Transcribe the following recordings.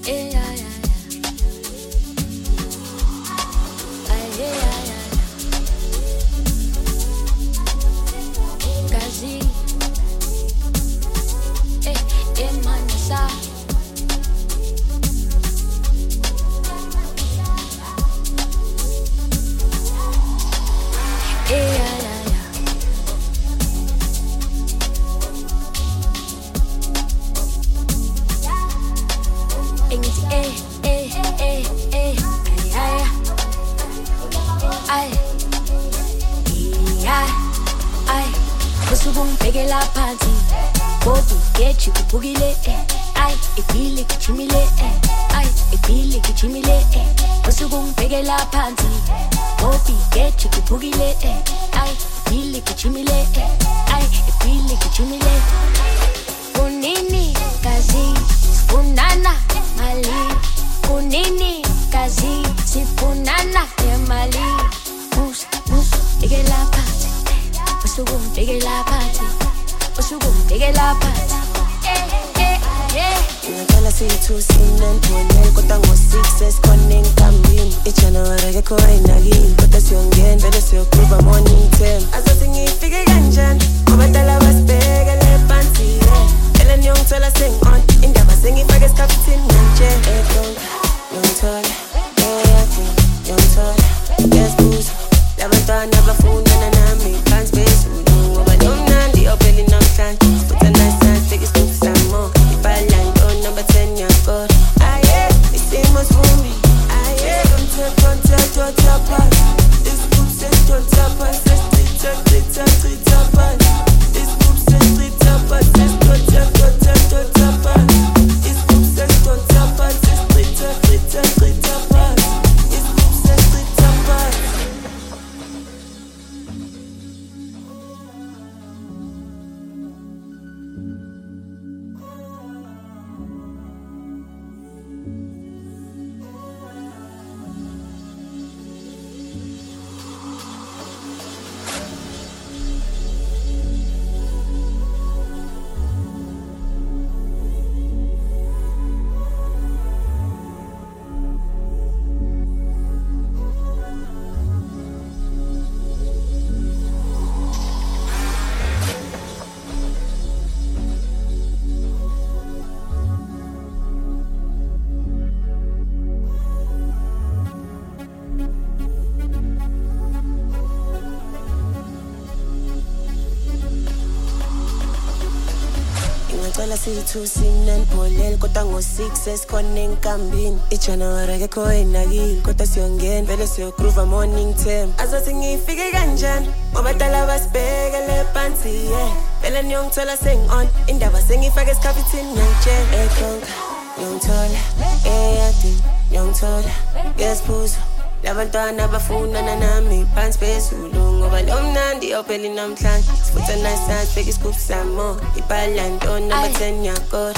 Two simnan polel kota ngo 6 esikhona enkambini iJanuary akekho enakile kodwa siyongena vele siyogroove morning term azathi ngifike kanjani ngobadala basibhekele phansi vele niyongithola seng-on indaba sengifake esikhafithini ngiyangitshela ekhonka ngiyongithola eyadini ngiyongithola ngesiphuzo labantwana abafunana nami phansi phezulu ngoba lomnandi opheli namhlanje sifutha nice bheka isigubhu samo ibhalanto number 10 yakho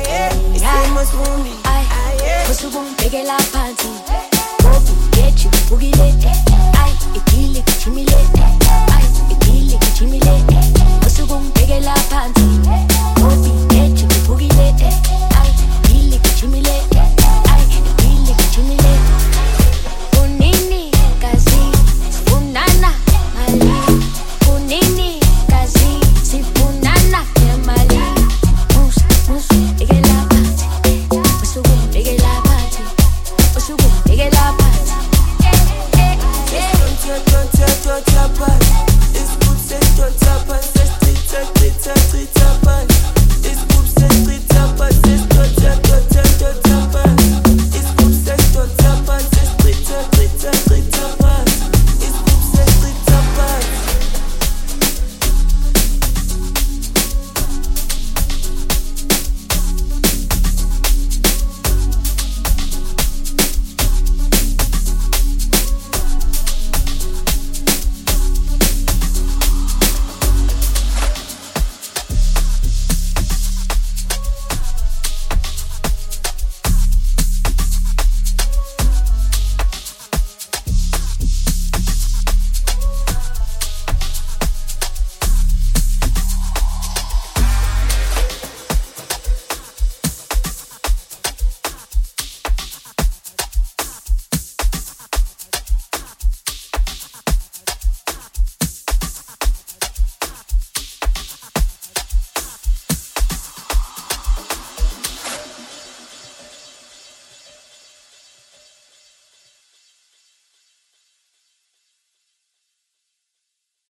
isimo sivumi usuku ngibhekela phansi ngoba ngethi ubukile iphile gijimile iphile gijimile usuku ngibhekela phansi ngoba